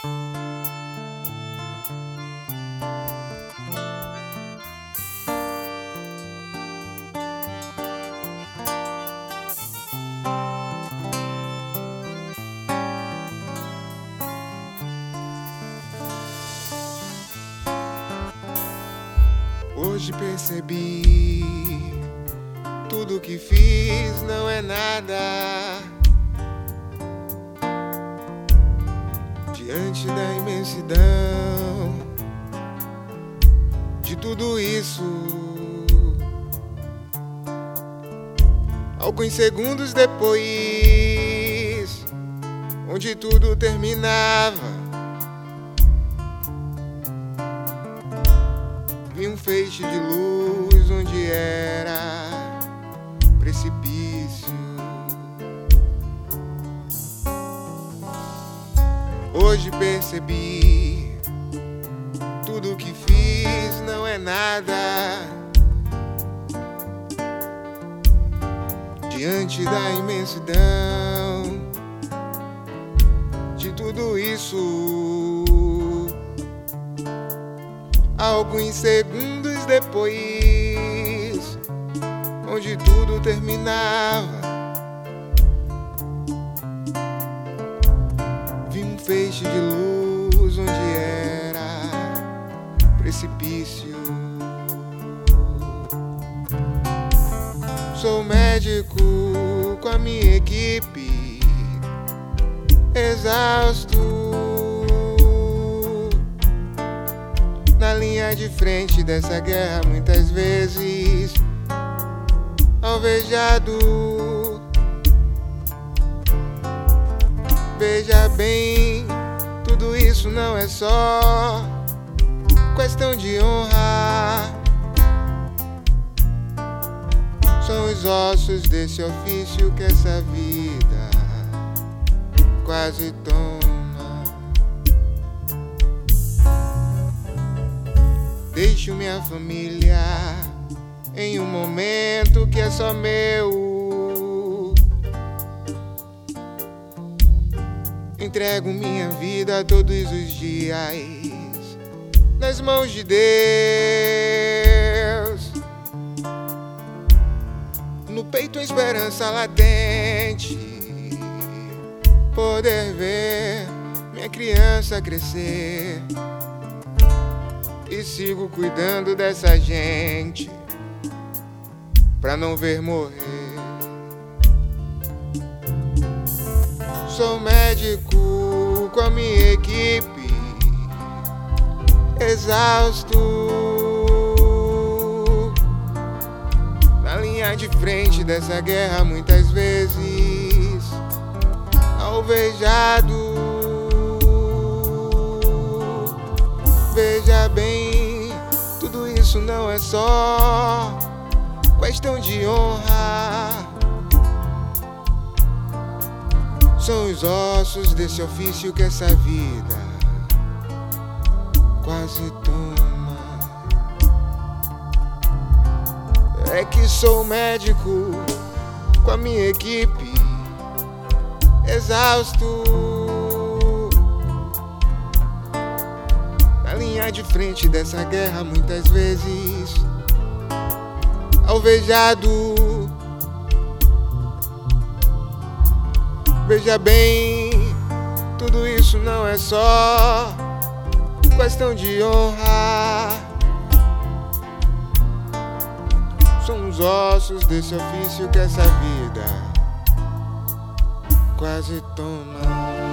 Hoje percebi, tudo que fiz não é nada diante da imensidão de tudo isso. Alguns segundos depois, onde tudo terminava, vi um feixe de luz onde era precipício. Hoje percebi, tudo que fiz não é nada diante da imensidão de tudo isso. Alguns segundos depois, onde tudo terminava, vi um feixe de luz onde era precipício. Sou médico com a minha equipe, exausto, na linha de frente dessa guerra, muitas vezes alvejado. Veja bem, tudo isso não é só questão de honra. São os ossos desse ofício que essa vida quase toma. Deixo minha família em um momento que é só meu. Entrego minha vida todos os dias nas mãos de Deus. No peito a esperança latente, poder ver minha criança crescer. E sigo cuidando dessa gente pra não ver morrer. Sou médico com a minha equipe, exausto, na linha de frente dessa guerra, muitas vezes alvejado. Veja bem, tudo isso não é só questão de honra. São os ossos desse ofício que essa vida quase toma. É que sou médico com a minha equipe, exausto, linha de frente dessa guerra, muitas vezes alvejado. Veja bem, tudo isso não é só questão de honra. São os ossos desse ofício que essa vida quase toma.